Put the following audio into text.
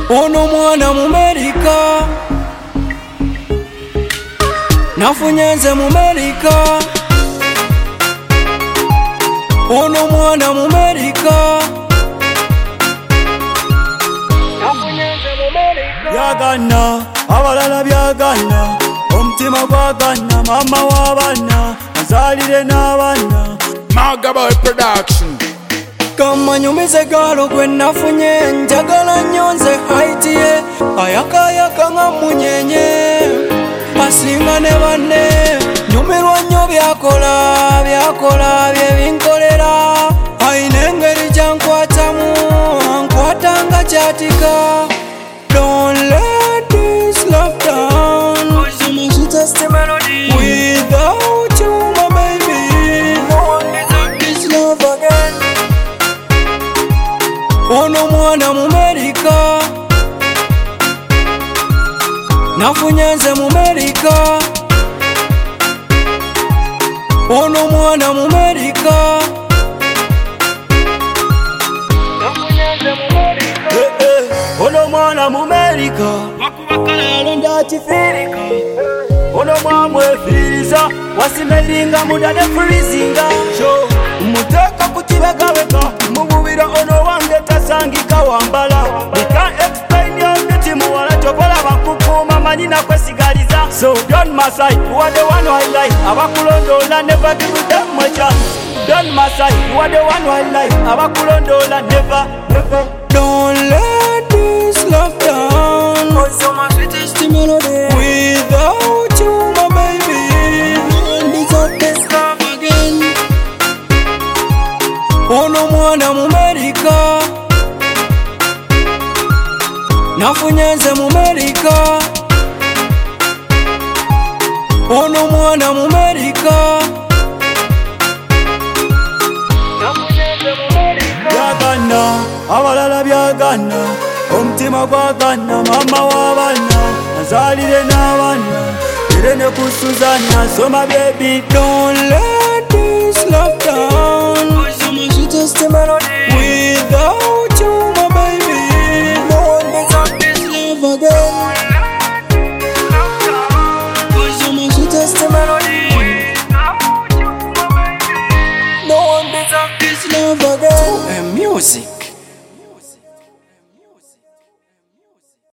Ono mwana mu America, nafunye nze mu America. Ono mwana mu America, nafunye nze mu America. Byagana abalala byagana, omutima gwagana, mama w'abaana azalire n'abaana. Magaboy Production. Kama nyumize galo gwe nafunye, njagala nnyo nze haiti ye, ayakayaka nga munyenye asinga ne banne. Nyumirwa nnyo byakola bye binkolera, ayina engeri gyankwatamu ankwata nga kyatika. Don't let this love down, without you my baby, no one deserves this love again. Ono mwana mu America, nafunye nze mu America. Ono mwana mu America, nafunye nze mu America. Ono mwana mu America, wakubakala yalonda kifirika. Ono mwamwefiriza wasimeringa mudade freezinga. Muteka kukibegabega mububira ono wange tasangika wambala. We can't explain your beauty muwala chokola bakukuma manyina kwesigaliza. So don't masai, you are the one who I like. Abakulondola never give them a chance. Don't masai, you are the one who I like. Abakulondola never. Don't let this love down, cause you're my sweetest melody. Without you my baby, no one deserves this love again. Ono mwana mu America, nafunye nze mu America. Ono mwana mu America, nafunye nze mu America. Byagana abalala byagana, omutima gwagana, mama w'abaana azalire n'abaana, ere ne ku Suzana. So my baby, don't let this love down, cause you're my sweetest melody. Without you my baby, no one deserves this love again. Cause you're my sweetest melody. Without you my baby, no one deserves this love again. And music.